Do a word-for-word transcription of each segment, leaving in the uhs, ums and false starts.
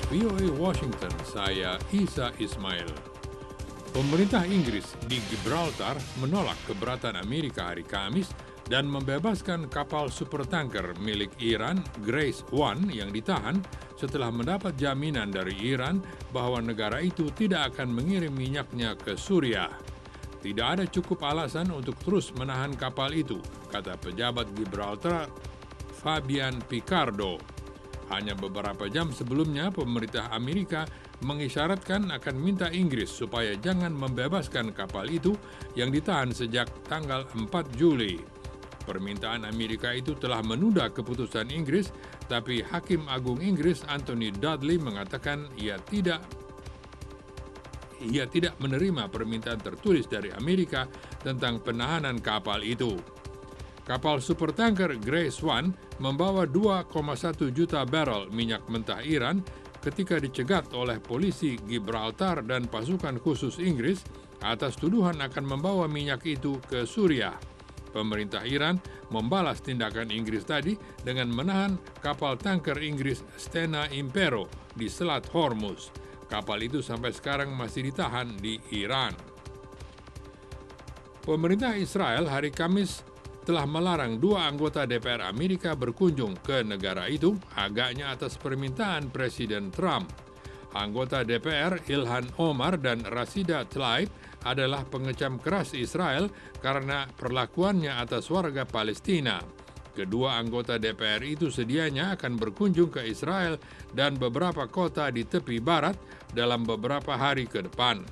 V O A Washington, saya Isa Ismail. Pemerintah Inggris di Gibraltar menolak keberatan Amerika hari Kamis dan membebaskan kapal supertanker milik Iran Grace One yang ditahan setelah mendapat jaminan dari Iran bahwa negara itu tidak akan mengirim minyaknya ke Suriah. Tidak ada cukup alasan untuk terus menahan kapal itu, kata pejabat Gibraltar Fabian Picardo. Hanya beberapa jam sebelumnya, pemerintah Amerika mengisyaratkan akan minta Inggris supaya jangan membebaskan kapal itu yang ditahan sejak tanggal empat Juli. Permintaan Amerika itu telah menunda keputusan Inggris, tapi Hakim Agung Inggris Anthony Dudley mengatakan ia tidak ia tidak menerima permintaan tertulis dari Amerika tentang penahanan kapal itu. Kapal supertanker Grace One membawa dua koma satu juta barel minyak mentah Iran ketika dicegat oleh polisi Gibraltar dan pasukan khusus Inggris atas tuduhan akan membawa minyak itu ke Suriah. Pemerintah Iran membalas tindakan Inggris tadi dengan menahan kapal tanker Inggris Stena Impero di Selat Hormuz. Kapal itu sampai sekarang masih ditahan di Iran. Pemerintah Israel hari Kamis telah melarang dua anggota D P R Amerika berkunjung ke negara itu, agaknya atas permintaan Presiden Trump. Anggota D P R Ilhan Omar dan Rashida Tlaib adalah pengecam keras Israel karena perlakuannya atas warga Palestina. Kedua anggota D P R itu sedianya akan berkunjung ke Israel dan beberapa kota di tepi barat dalam beberapa hari ke depan.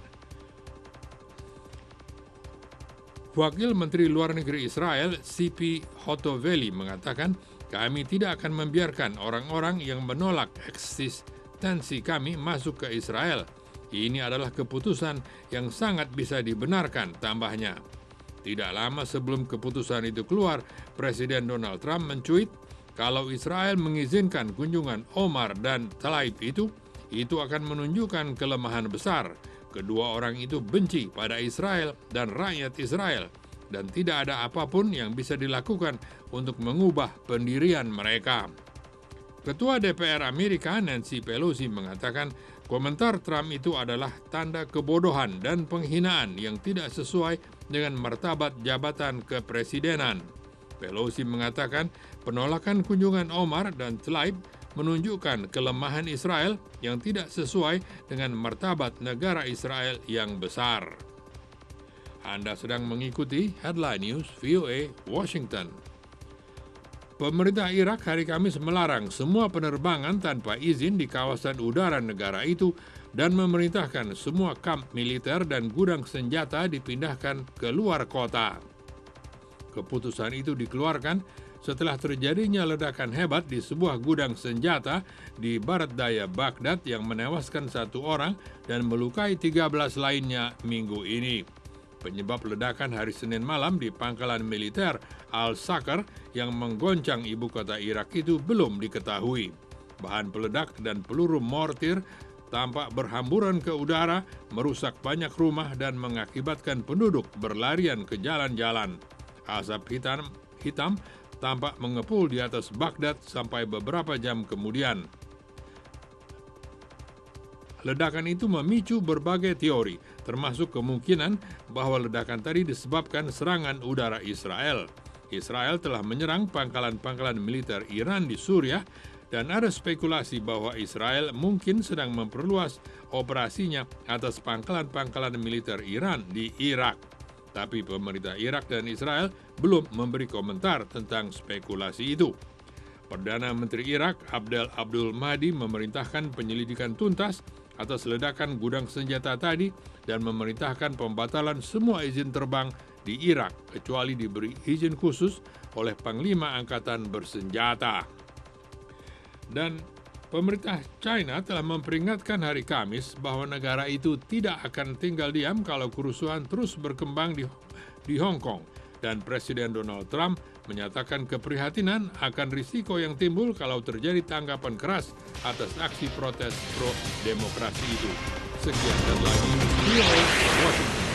Wakil Menteri Luar Negeri Israel, Tzipi Hotovely, mengatakan, kami tidak akan membiarkan orang-orang yang menolak eksistensi kami masuk ke Israel. Ini adalah keputusan yang sangat bisa dibenarkan, tambahnya. Tidak lama sebelum keputusan itu keluar, Presiden Donald Trump mencuit, kalau Israel mengizinkan kunjungan Omar dan Tlaib itu, itu akan menunjukkan kelemahan besar. Kedua orang itu benci pada Israel dan rakyat Israel, dan tidak ada apapun yang bisa dilakukan untuk mengubah pendirian mereka. Ketua D P R Amerika Nancy Pelosi mengatakan komentar Trump itu adalah tanda kebodohan dan penghinaan yang tidak sesuai dengan martabat jabatan kepresidenan. Pelosi mengatakan penolakan kunjungan Omar dan Tlaib menunjukkan kelemahan Israel yang tidak sesuai dengan martabat negara Israel yang besar. Anda sedang mengikuti Headline News V O A Washington. Pemerintah Irak hari Kamis melarang semua penerbangan tanpa izin di kawasan udara negara itu dan memerintahkan semua kamp militer dan gudang senjata dipindahkan ke luar kota. Keputusan itu dikeluarkan setelah terjadinya ledakan hebat di sebuah gudang senjata di barat daya Baghdad yang menewaskan satu orang dan melukai tiga belas lainnya minggu ini. Penyebab ledakan hari Senin malam di pangkalan militer Al-Sakar yang menggoncang ibu kota Irak itu belum diketahui. Bahan peledak dan peluru mortir tampak berhamburan ke udara, merusak banyak rumah dan mengakibatkan penduduk berlarian ke jalan-jalan. Asap hitam, hitam tampak mengepul di atas Baghdad sampai beberapa jam kemudian. Ledakan itu memicu berbagai teori, termasuk kemungkinan bahwa ledakan tadi disebabkan serangan udara Israel. Israel telah menyerang pangkalan-pangkalan militer Iran di Suriah dan ada spekulasi bahwa Israel mungkin sedang memperluas operasinya atas pangkalan-pangkalan militer Iran di Irak. Tapi pemerintah Irak dan Israel belum memberi komentar tentang spekulasi itu. Perdana Menteri Irak Abdel Abdul Mahdi memerintahkan penyelidikan tuntas atas ledakan gudang senjata tadi dan memerintahkan pembatalan semua izin terbang di Irak kecuali diberi izin khusus oleh Panglima Angkatan Bersenjata. Dan pemerintah China telah memperingatkan hari Kamis bahwa negara itu tidak akan tinggal diam kalau kerusuhan terus berkembang di, di Hong Kong. Dan Presiden Donald Trump menyatakan keprihatinan akan risiko yang timbul kalau terjadi tanggapan keras atas aksi protes pro-demokrasi itu. Sekian dan lagi, Washington.